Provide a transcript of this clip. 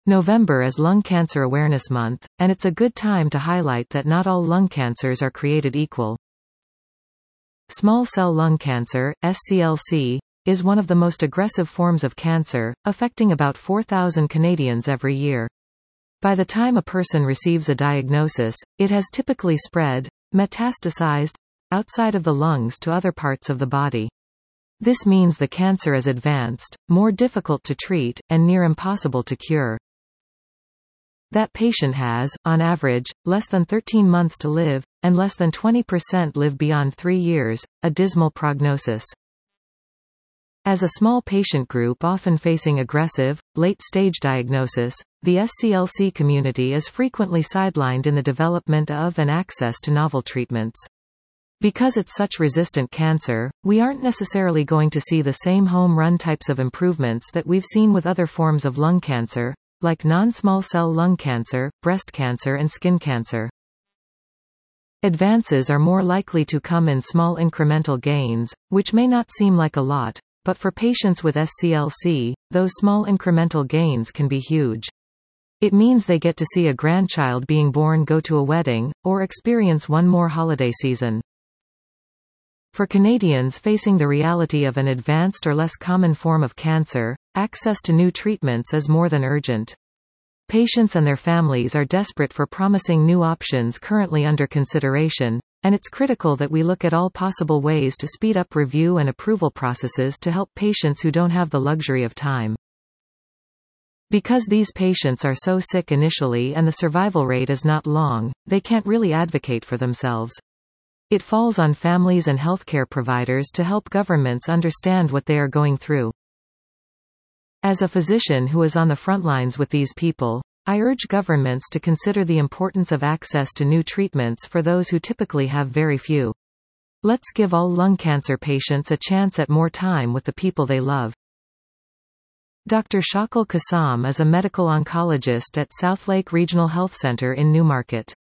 November is Lung Cancer Awareness Month, and it's a good time to highlight that not all lung cancers are created equal. Small cell lung cancer, SCLC, is one of the most aggressive forms of cancer, affecting about 4,000 Canadians every year. By the time a person receives a diagnosis, it has typically spread, metastasized, outside of the lungs to other parts of the body. This means the cancer is advanced, more difficult to treat, and near impossible to cure. That patient has, on average, less than 13 months to live, and less than 20% live beyond 3 years, a dismal prognosis. As a small patient group often facing aggressive, late-stage diagnosis, the SCLC community is frequently sidelined in the development of and access to novel treatments. Because it's such resistant cancer, we aren't necessarily going to see the same home run types of improvements that we've seen with other forms of lung cancer, like non-small cell lung cancer, breast cancer and skin cancer. Advances are more likely to come in small incremental gains, which may not seem like a lot, but for patients with SCLC, those small incremental gains can be huge. It means they get to see a grandchild being born, go to a wedding, or experience one more holiday season. For Canadians facing the reality of an advanced or less common form of cancer, access to new treatments is more than urgent. Patients and their families are desperate for promising new options currently under consideration, and it's critical that we look at all possible ways to speed up review and approval processes to help patients who don't have the luxury of time. Because these patients are so sick initially and the survival rate is not long, they can't really advocate for themselves. It falls on families and healthcare providers to help governments understand what they are going through. As a physician who is on the front lines with these people, I urge governments to consider the importance of access to new treatments for those who typically have very few. Let's give all lung cancer patients a chance at more time with the people they love. Dr. Shakil Kassam is a medical oncologist at Southlake Regional Health Center in Newmarket.